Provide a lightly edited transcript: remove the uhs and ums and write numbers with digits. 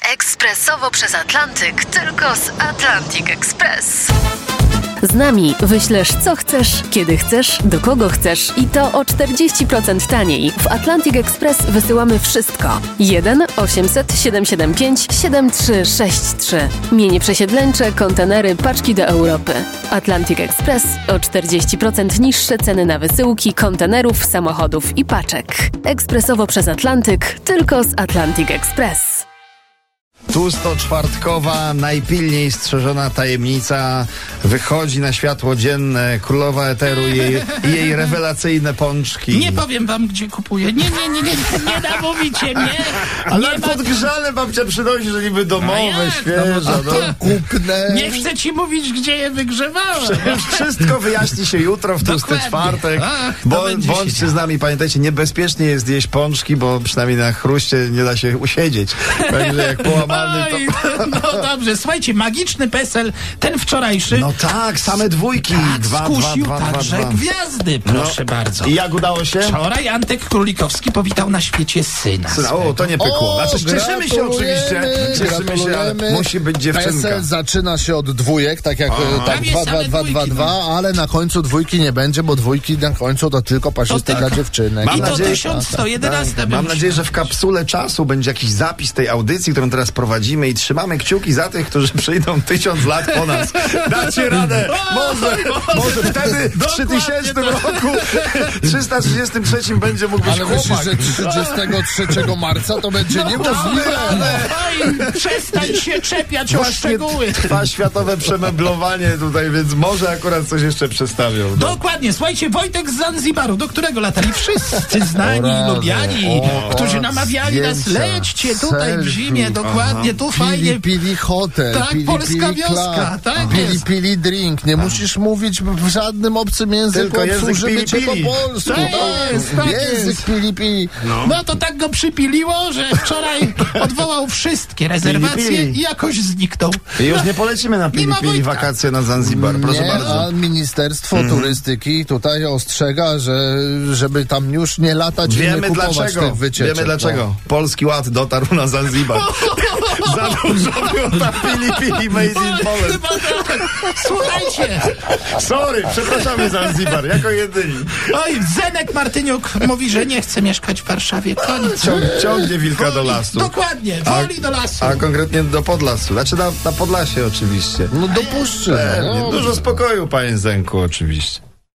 Ekspresowo przez Atlantyk, tylko z Atlantic Express. Z nami wyślesz co chcesz, kiedy chcesz, do kogo chcesz i to o 40% taniej. W Atlantic Express wysyłamy wszystko. 1 800 775 7363. Mienie przesiedleńcze, kontenery, paczki do Europy. Atlantic Express o 40% niższe ceny na wysyłki, kontenerów, samochodów i paczek. Ekspresowo przez Atlantyk, tylko z Atlantic Express. Tłusto-czwartkowa, najpilniej strzeżona tajemnica wychodzi na światło dzienne. Królowa Eteru i jej rewelacyjne pączki. Nie powiem wam, gdzie kupuję. Nie namówicie mnie. Ale podgrzane babcia przynosi, że niby domowe, świeże. Kupne. Nie chcę ci mówić, gdzie je wygrzewałem. Wszystko wyjaśni się jutro w tłusty Dokładnie. czwartek. Będzie Bądźcie się z nami, pamiętajcie, niebezpiecznie jest jeść pączki, bo przynajmniej na chruście nie da się usiedzieć. Także jak połamany Oj, to... no dobrze, słuchajcie, magiczny PESEL, ten wczorajszy. No tak, same dwójki. Tak, skusił także gwiazdy, proszę bardzo. I jak udało się? Wczoraj Antek Królikowski powitał na świecie syna. O, to nie pykło. Znaczy, cieszymy się oczywiście. Cieszymy się, ale gratulujemy. musi być dziewczynka. PESEL zaczyna się od dwójek, tak jak Prawie 2, 2, same 2, 2, dwójki, 2, ale na końcu dwójki nie będzie, bo dwójki na końcu to tylko pasisty tak. dla dziewczynek. Mam I to nadzieję- 1111 Mam nadzieję, że w kapsule czasu będzie jakiś zapis tej audycji, którą teraz prowadzimy i trzymamy kciuki za tych, którzy przyjdą 1000 lat po nas. Dacie radę! Może wtedy w 3000 roku, 333 będzie mógł być Ale myślisz, chłopak. że 33 marca to będzie niemożliwe? Oj, przestań się czepiać o Właśnie szczegóły. trwa światowe przemeblowanie tutaj, więc może akurat coś jeszcze przestawią. Dokładnie, słuchajcie, Wojtek z Zanzibaru, do którego latali wszyscy znani i lubiani, którzy namawiali nas, lećcie tutaj w zimie, dokładnie, tu fajnie. Pili hotel, Tak, pili, polska pili wioska, club, tak pili, jest. pili drink. Nie musisz mówić w żadnym obcym języku, Tylko język obsłużymy cię pili. po polsku. Tak Język jest. pili, pili. No to tak go przypiliło, że wczoraj odwołał wszystkie rezerwacje Pili. i jakoś zniknął. I już nie polecimy na Nie ma pili Wojtka. wakacje na Zanzibar, proszę Nie, bardzo. a Ministerstwo Turystyki tutaj ostrzega, żeby tam już nie latać i nie Wiemy kupować dlaczego. tych wycieczek. Wiemy dlaczego. Polski Ład dotarł na Zanzibar. Za dużo było tam pili made in Poland. Chyba tak. Słuchajcie, Sorry, przepraszamy Zanzibar, jako jedyni. oj, Zenek Martyniuk mówi, że nie chce mieszkać w Warszawie. Koniec. Ciągnie wilka do lasu. Dokładnie, woli do lasu. A konkretnie do Podlasu. Znaczy na Podlasie oczywiście. No dopuszczę. Pewnie. Dużo spokoju, panie Zenku, oczywiście.